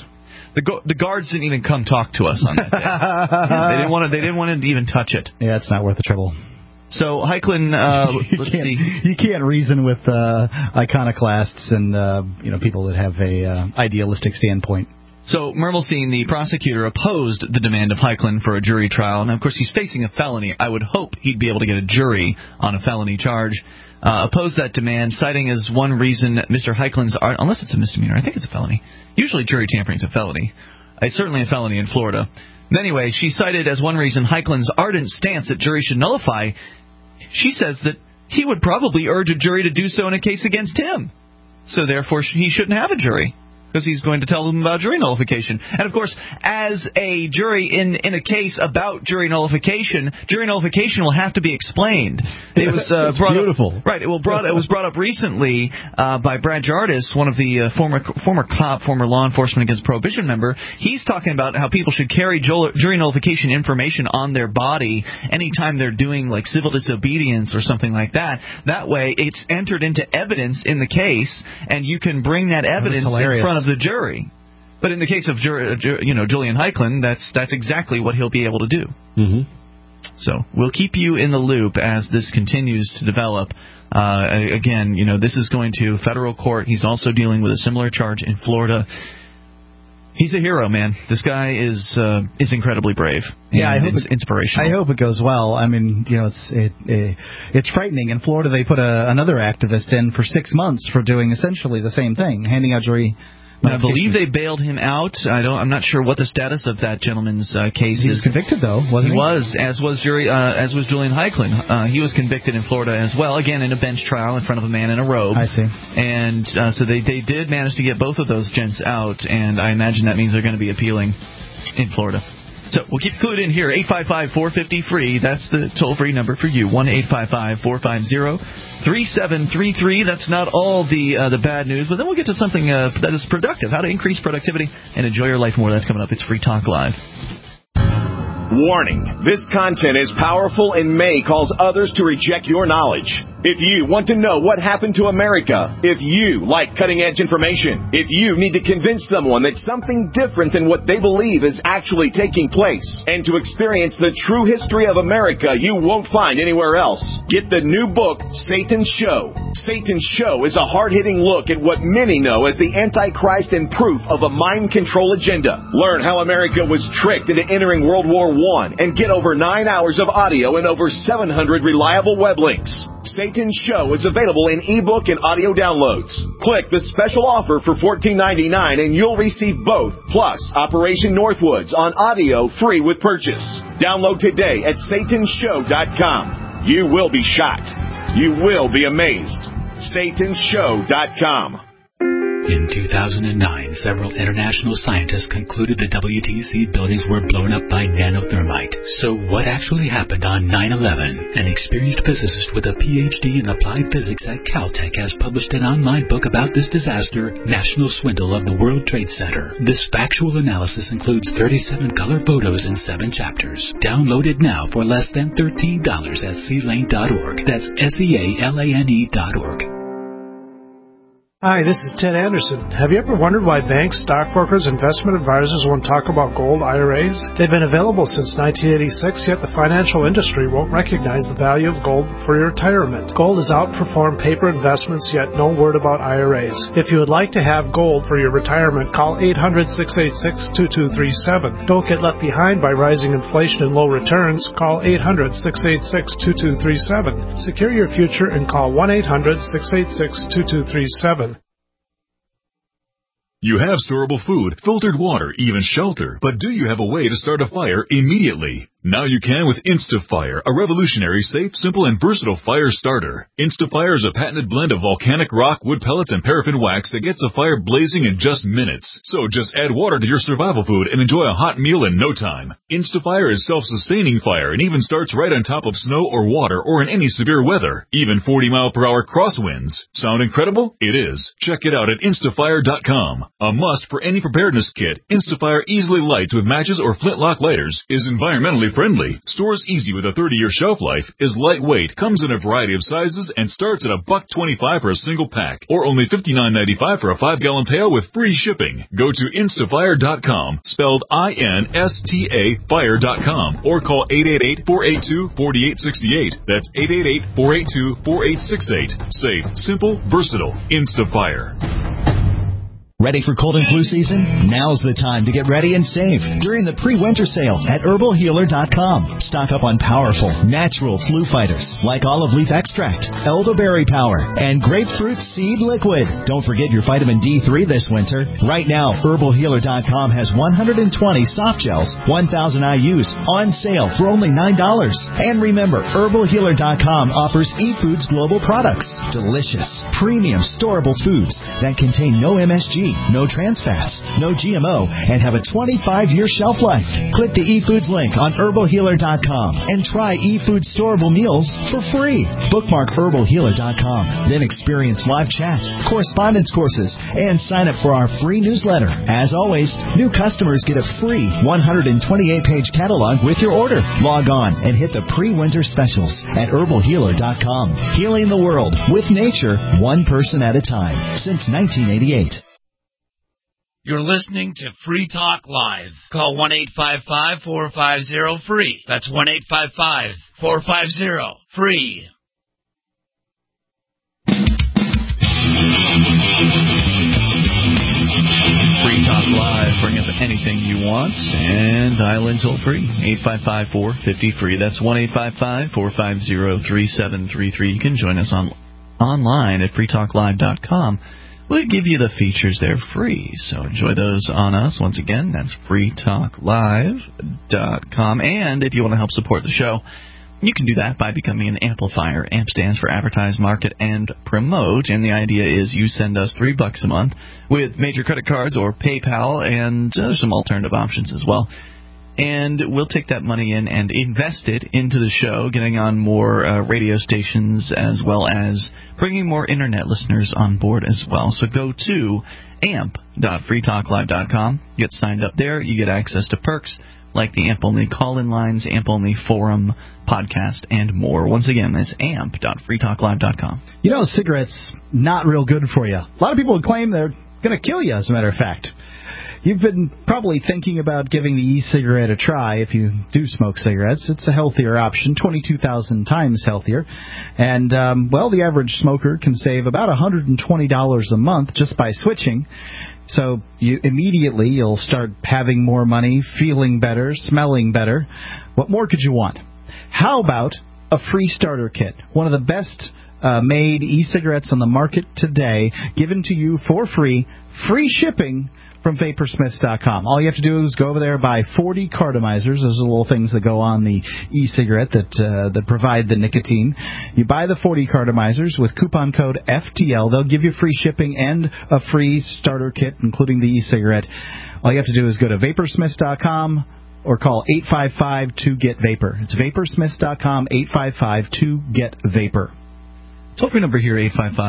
The guards didn't even come talk to us on that day. They didn't want to even touch it. Yeah, it's not worth the trouble. So Heiklin, let's see. You can't reason with iconoclasts and people that have a idealistic standpoint. So Mermelstein, the prosecutor, opposed the demand of Heiklin for a jury trial. And, of course, he's facing a felony. I would hope he'd be able to get a jury on a felony charge. Opposed that demand, citing as one reason Mr. Heiklin's – unless it's a misdemeanor. I think it's a felony. Usually jury tampering is a felony. It's certainly a felony in Florida. Anyway, she cited as one reason Heiklin's ardent stance that juries should nullify. She says that he would probably urge a jury to do so in a case against him. So, therefore, he shouldn't have a jury, because he's going to tell them about jury nullification. And, of course, as a jury in a case about jury nullification will have to be explained. It was beautiful. Right. It was brought up recently by Brad Jardis, one of the former law enforcement against prohibition member. He's talking about how people should carry jury nullification information on their body anytime they're doing like civil disobedience or something like that. That way, it's entered into evidence in the case, and you can bring that evidence in front of the jury. But in the case of Julian Heiklin, that's exactly what he'll be able to do. Mm-hmm. So we'll keep you in the loop as this continues to develop. Again, this is going to federal court. He's also dealing with a similar charge in Florida. He's a hero, man. This guy is incredibly brave. Yeah, I hope it's inspirational. I hope it goes well. I mean, it's frightening. In Florida, they put another activist in for 6 months for doing essentially the same thing, handing out jury. I believe they bailed him out. I'm not sure what the status of that gentleman's case is. He was convicted, though, wasn't he? He was, as was Julian Heiklin. He was convicted in Florida as well, again in a bench trial in front of a man in a robe. I see. And so they did manage to get both of those gents out, and I imagine that means they're going to be appealing in Florida. So we'll keep clued in here. 855-450-FREE. That's the toll-free number for you. 1-855-450-3733. That's not all the bad news, but then we'll get to something that is productive, how to increase productivity and enjoy your life more. That's coming up. It's Free Talk Live. Warning, this content is powerful and may cause others to reject your knowledge. If you want to know what happened to America, if you like cutting-edge information, if you need to convince someone that something different than what they believe is actually taking place, and to experience the true history of America you won't find anywhere else, get the new book, Satan's Show. Satan's Show is a hard-hitting look at what many know as the Antichrist and proof of a mind control agenda. Learn how America was tricked into entering World War I and get over 9 hours of audio and over 700 reliable web links. Satan's Show is available in ebook and audio downloads. Click the special offer for $14.99 and you'll receive both, plus Operation Northwoods on audio free with purchase. Download today at satanshow.com. You will be shocked. You will be amazed. satanshow.com. In 2009, several international scientists concluded the WTC buildings were blown up by nanothermite. So what actually happened on 9/11? An experienced physicist with a PhD in applied physics at Caltech has published an online book about this disaster, National Swindle of the World Trade Center. This factual analysis includes 37 color photos in 7 chapters. Download it now for less than $13 at sealane.org. That's SEALANE.org. Hi, this is Ted Anderson. Have you ever wondered why banks, stockbrokers, investment advisors won't talk about gold IRAs? They've been available since 1986, yet the financial industry won't recognize the value of gold for your retirement. Gold has outperformed paper investments, yet no word about IRAs. If you would like to have gold for your retirement, call 800-686-2237. Don't get left behind by rising inflation and low returns. Call 800-686-2237. Secure your future and call 1-800-686-2237. You have storable food, filtered water, even shelter, but do you have a way to start a fire immediately? Now you can with InstaFire, a revolutionary, safe, simple, and versatile fire starter. InstaFire is a patented blend of volcanic rock, wood pellets, and paraffin wax that gets a fire blazing in just minutes. So just add water to your survival food and enjoy a hot meal in no time. InstaFire is self-sustaining fire and even starts right on top of snow or water or in any severe weather, even 40-mile-per-hour crosswinds. Sound incredible? It is. Check it out at instafire.com. A must for any preparedness kit, InstaFire easily lights with matches or flintlock lighters, is environmentally family-friendly, stores easy with a 30-year shelf life, is lightweight, comes in a variety of sizes, and starts at $1.25 for a single pack, or only $59.95 for a 5-gallon pail with free shipping. Go to instafire.com, spelled I-N-S-T-A, fire.com, or call 888-482-4868. That's 888-482-4868. Safe, simple, versatile. Instafire. Ready for cold and flu season? Now's the time to get ready and save during the pre-winter sale at herbalhealer.com. Stock up on powerful, natural flu fighters like olive leaf extract, elderberry power, and grapefruit seed liquid. Don't forget your vitamin D3 this winter. Right now, herbalhealer.com has 120 soft gels, 1,000 IUs on sale for only $9. And remember, herbalhealer.com offers eFoods Global products. Delicious, premium, storable foods that contain no MSG, no trans fats, no GMO, and have a 25-year shelf life. Click the eFoods link on herbalhealer.com and try eFoods storable meals for free. Bookmark herbalhealer.com. Then experience live chat, correspondence courses, and sign up for our free newsletter. As always, new customers get a free 128-page catalog with your order. Log on and hit the pre-winter specials at herbalhealer.com. Healing the world with nature, one person at a time, since 1988. You're listening to Free Talk Live. Call 1-855-450-FREE. That's 1-855-450-FREE. Free Talk Live. Bring up anything you want and dial in toll free. 855-450-FREE. That's 1-855-450-3733. You can join us online at freetalklive.com. We'll give you the features there free, so enjoy those on us. Once again, that's freetalklive.com. And if you want to help support the show, you can do that by becoming an amplifier. AMP stands for Advertise, Market, and Promote, and the idea is you send us $3 a month with major credit cards or PayPal, and there's some alternative options as well. And we'll take that money in and invest it into the show, getting on more radio stations as well as bringing more Internet listeners on board as well. So go to amp.freetalklive.com, get signed up there. You get access to perks like the AMP-only call-in lines, AMP-only forum, podcast, and more. Once again, that's amp.freetalklive.com. You know, cigarettes, not real good for you. A lot of people would claim they're going to kill you, as a matter of fact. You've been probably thinking about giving the e-cigarette a try if you do smoke cigarettes. It's a healthier option, 22,000 times healthier. And, the average smoker can save about $120 a month just by switching. So you'll start having more money, feeling better, smelling better. What more could you want? How about a free starter kit? One of the best made e-cigarettes on the market today, given to you for free shipping from Vaporsmiths.com. All you have to do is go over there, buy 40 cartomizers. Those are the little things that go on the e-cigarette that provide the nicotine. You buy the 40 cartomizers with coupon code FTL. They'll give you free shipping and a free starter kit, including the e-cigarette. All you have to do is go to Vaporsmiths.com or call 855-2-GET-VAPOR. It's Vaporsmiths.com, 855-2-GET-VAPOR. Toll-free number here,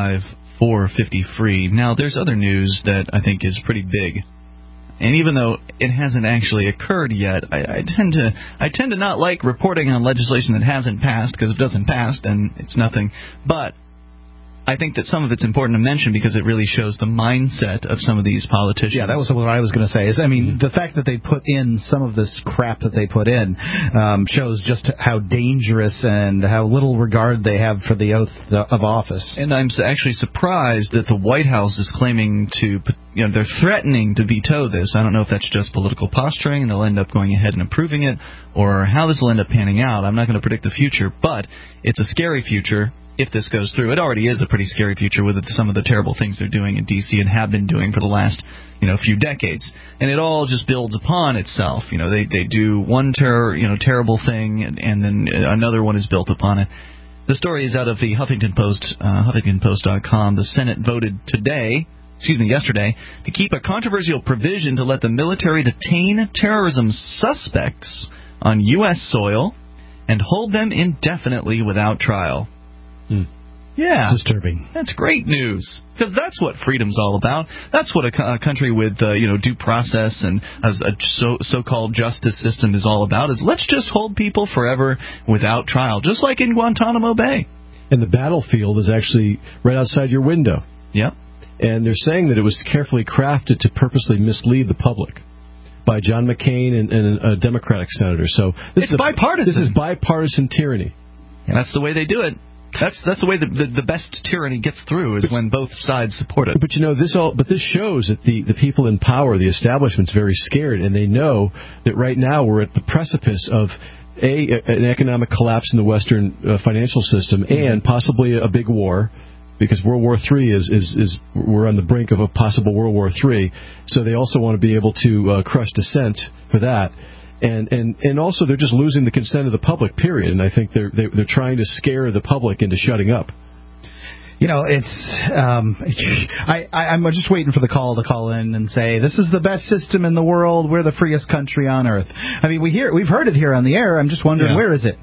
855-450-FREE. Now, there's other news that I think is pretty big. And even though it hasn't actually occurred yet, I tend to not like reporting on legislation that hasn't passed, because if it doesn't pass, then it's nothing. But I think that some of it's important to mention because it really shows the mindset of some of these politicians. Yeah, that was what I was going to say. The fact that they put in some of this crap that they put in shows just how dangerous and how little regard they have for the oath of office. And I'm actually surprised that the White House is claiming they're threatening to veto this. I don't know if that's just political posturing and they'll end up going ahead and approving it, or how this will end up panning out. I'm not going to predict the future, but it's a scary future. If this goes through, it already is a pretty scary future with some of the terrible things they're doing in D.C. and have been doing for the last, few decades. And it all just builds upon itself. They do one terrible thing, and then another one is built upon it. The story is out of the Huffington Post, HuffingtonPost.com. The Senate voted yesterday, to keep a controversial provision to let the military detain terrorism suspects on U.S. soil and hold them indefinitely without trial. Yeah. Disturbing. That's great news, because that's what freedom's all about. That's what a country with due process and as a so-called justice system is all about, is let's just hold people forever without trial, just like in Guantanamo Bay. And the battlefield is actually right outside your window. Yep. And they're saying that it was carefully crafted to purposely mislead the public by John McCain and a Democratic senator. So it's bipartisan. This is bipartisan tyranny. And that's the way they do it. That's the way the best tyranny gets through, is when both sides support it. But this shows that the people in power, the establishment's very scared, and they know that right now we're at the precipice of an economic collapse in the Western financial system, and possibly a big war, because World War III is we're on the brink of a possible World War III. So they also want to be able to crush dissent for that. And also they're just losing the consent of the public, period. And I think they're trying to scare the public into shutting up. It's I'm just waiting for the call to call in and say, this is the best system in the world. We're the freest country on earth. I mean, we've heard it here on the air. I'm just wondering, where is it?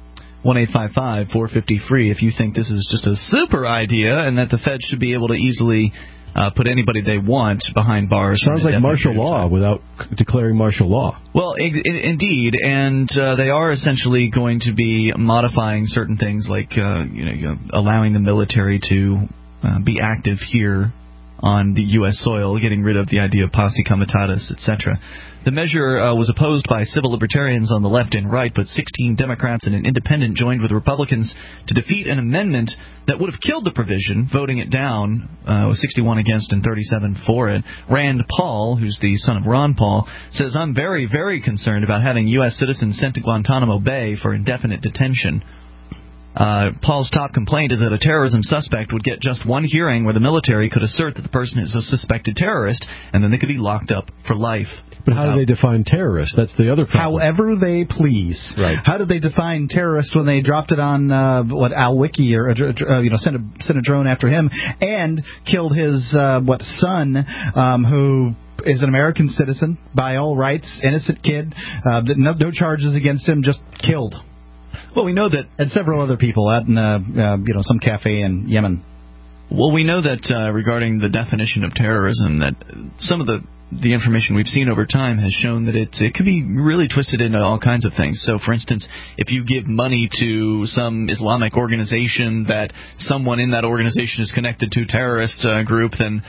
1-855-450-FREE if you think this is just a super idea and that the Fed should be able to easily put anybody they want behind bars. Sounds like martial law without declaring martial law. Well, indeed, and they are essentially going to be modifying certain things, like allowing the military to be active here on the U.S. soil, getting rid of the idea of posse comitatus, etc. The measure was opposed by civil libertarians on the left and right, but 16 Democrats and an independent joined with Republicans to defeat an amendment that would have killed the provision, voting it down, 61 against and 37 for it. Rand Paul, who's the son of Ron Paul, says, "I'm very, very concerned about having U.S. citizens sent to Guantanamo Bay for indefinite detention." Paul's top complaint is that a terrorism suspect would get just one hearing where the military could assert that the person is a suspected terrorist, and then they could be locked up for life. But how do they define terrorist? That's the other problem. However they please. Right. How did they define terrorist when they dropped it on Al Wiki, or sent a drone after him and killed his son, who is an American citizen by all rights, innocent kid, no charges against him, just killed. Well, we know that, and several other people out in some cafe in Yemen. Well, we know that regarding the definition of terrorism, that some of the information we've seen over time has shown that it can be really twisted into all kinds of things. So, for instance, if you give money to some Islamic organization that someone in that organization is connected to a terrorist group, then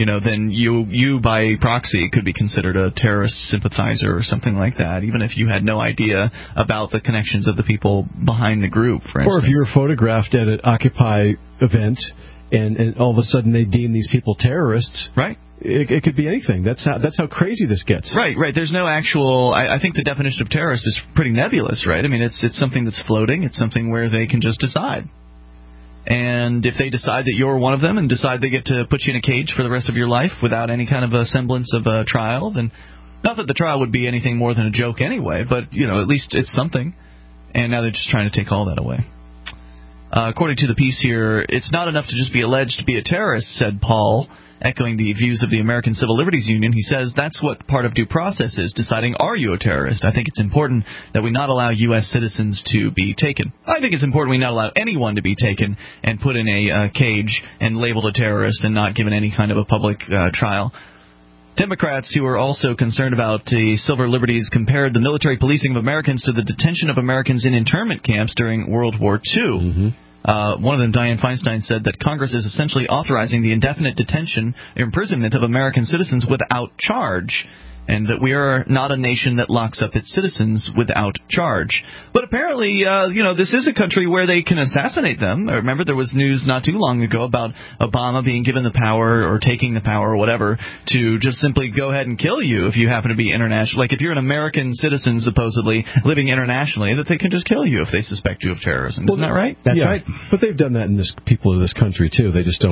you by proxy could be considered a terrorist sympathizer or something like that, even if you had no idea about the connections of the people behind the group, for instance. Or if you're photographed at an Occupy event and all of a sudden they deem these people terrorists. Right. It could be anything. That's how crazy this gets. Right. There's no actual. I think the definition of terrorist is pretty nebulous, right? I mean, it's something that's floating. It's something where they can just decide. And if they decide that you're one of them and decide they get to put you in a cage for the rest of your life without any kind of a semblance of a trial, then not that the trial would be anything more than a joke anyway, but at least it's something. And now they're just trying to take all that away. According to the piece here, it's not enough to just be alleged to be a terrorist, said Paul. Echoing the views of the American Civil Liberties Union, he says that's what part of due process is, deciding, are you a terrorist? I think it's important that we not allow U.S. citizens to be taken. I think it's important we not allow anyone to be taken and put in a cage and labeled a terrorist and not given any kind of a public trial. Democrats, who are also concerned about the civil liberties, compared the military policing of Americans to the detention of Americans in internment camps during World War II. Mm-hmm. One of them, Dianne Feinstein, said that Congress is essentially authorizing the indefinite detention or imprisonment of American citizens without charge, and that we are not a nation that locks up its citizens without charge. But apparently, this is a country where they can assassinate them. Remember, there was news not too long ago about Obama being given the power or taking the power or whatever to just simply go ahead and kill you if you happen to be international. Like if you're an American citizen, supposedly, living internationally, that they can just kill you if they suspect you of terrorism. Isn't that right? That's right. But they've done that in people of this country, too. They just don't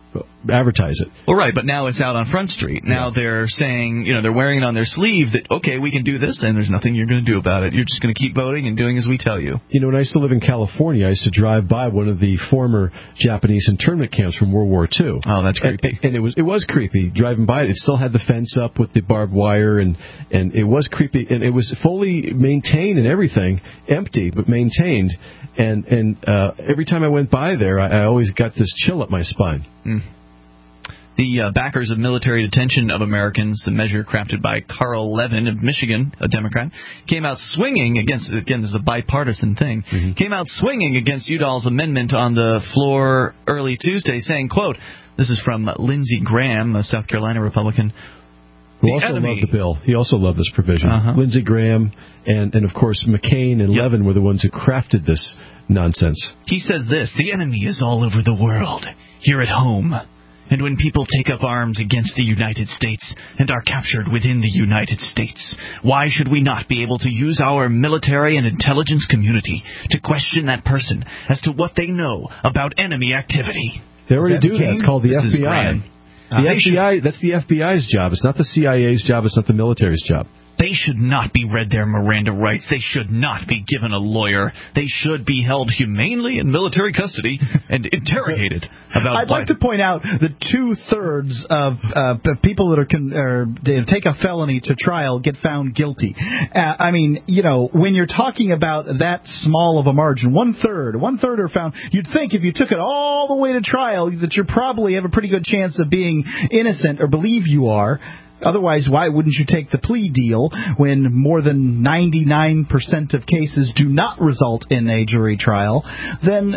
advertise it. Well, right, but now it's out on Front Street. Now they're saying, they're wearing it on their sleeve that, okay, we can do this, and there's nothing you're going to do about it. You're just going to keep voting and doing as we tell you. When I used to live in California, I used to drive by one of the former Japanese internment camps from World War II. Oh, that's creepy. And it was creepy driving by it. It still had the fence up with the barbed wire, and it was creepy, and it was fully maintained and everything, empty but maintained. And every time I went by there, I always got this chill up my spine. Mm. The backers of military detention of Americans, the measure crafted by Carl Levin of Michigan, a Democrat, came out swinging against, again, this is a bipartisan thing, came out swinging against Udall's amendment on the floor early Tuesday, saying, quote, this is from Lindsey Graham, a South Carolina Republican, who also loved the bill. He also loved this provision. Lindsey Graham and of course, McCain and Levin were the ones who crafted this nonsense. He says this, the enemy is all over the world, here at home. And when people take up arms against the United States and are captured within the United States, why should we not be able to use our military and intelligence community to question that person as to what they know about enemy activity? They already do that. It's called the FBI. The FBI, that's the FBI's job. It's not the CIA's job. It's not the military's job. They should not be read their Miranda rights. They should not be given a lawyer. They should be held humanely in military custody and interrogated about. I'd like to point out that 2/3 of people that take a felony to trial get found guilty. I mean, when you're talking about that small of a margin, 1/3 are found. You'd think if you took it all the way to trial that you probably have a pretty good chance of being innocent or believe you are. Otherwise, why wouldn't you take the plea deal when more than 99% of cases do not result in a jury trial? Then,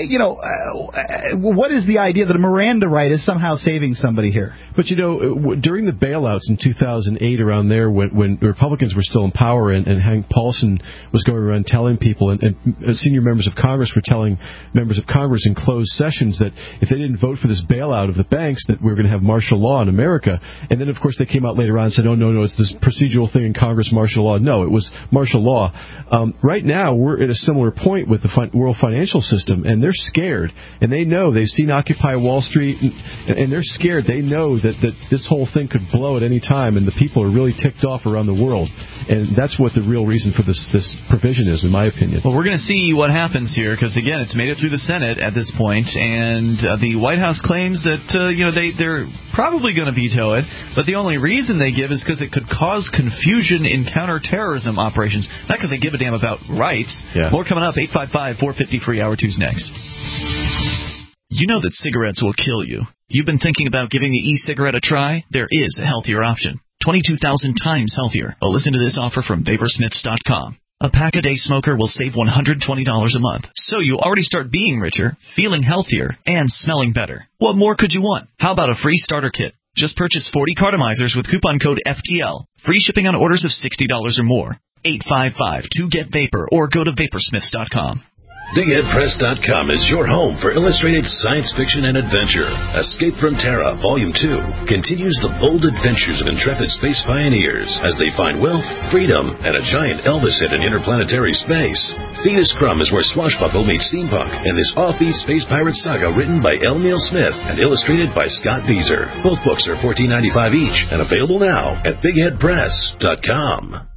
what is the idea that a Miranda right is somehow saving somebody here? But, during the bailouts in 2008, around there, when the Republicans were still in power and Hank Paulson was going around telling people, and senior members of Congress were telling members of Congress in closed sessions that if they didn't vote for this bailout of the banks, that we were going to have martial law in America. And then, of course, they came out later on and said, oh, no, it's this procedural thing in Congress, martial law. No, it was martial law. Right now, we're at a similar point with the world financial system, and they're scared. And they know, they've seen Occupy Wall Street, and they're scared. They know that this whole thing could blow at any time, and the people are really ticked off around the world. And that's what the real reason for this provision is, in my opinion. Well, we're going to see what happens here, because, again, it's made it through the Senate at this point, and the White House claims that, they're probably going to veto it, but the only reason they give is because it could cause confusion in counterterrorism operations, not because they give a damn about rights. More coming up, 855-450-FREE, Hour 2's next. You know that cigarettes will kill you. You've been thinking about giving the e-cigarette a try? There is a healthier option. 22,000 times healthier. Well, listen to this offer from Vaporsmiths.com. A pack-a-day smoker will save $120 a month. So you already start being richer, feeling healthier, and smelling better. What more could you want? How about a free starter kit? Just purchase 40 cartomizers with coupon code FTL. Free shipping on orders of $60 or more. 855-2-GET-VAPOR or go to Vaporsmiths.com. BigHeadPress.com is your home for illustrated science fiction and adventure. Escape from Terra, Volume 2, continues the bold adventures of intrepid space pioneers as they find wealth, freedom, and a giant Elvis hit in interplanetary space. Phoenix Crumb is where swashbuckle meets steampunk in this offbeat space pirate saga written by L. Neil Smith and illustrated by Scott Beezer. Both books are $14.95 each and available now at BigHeadPress.com.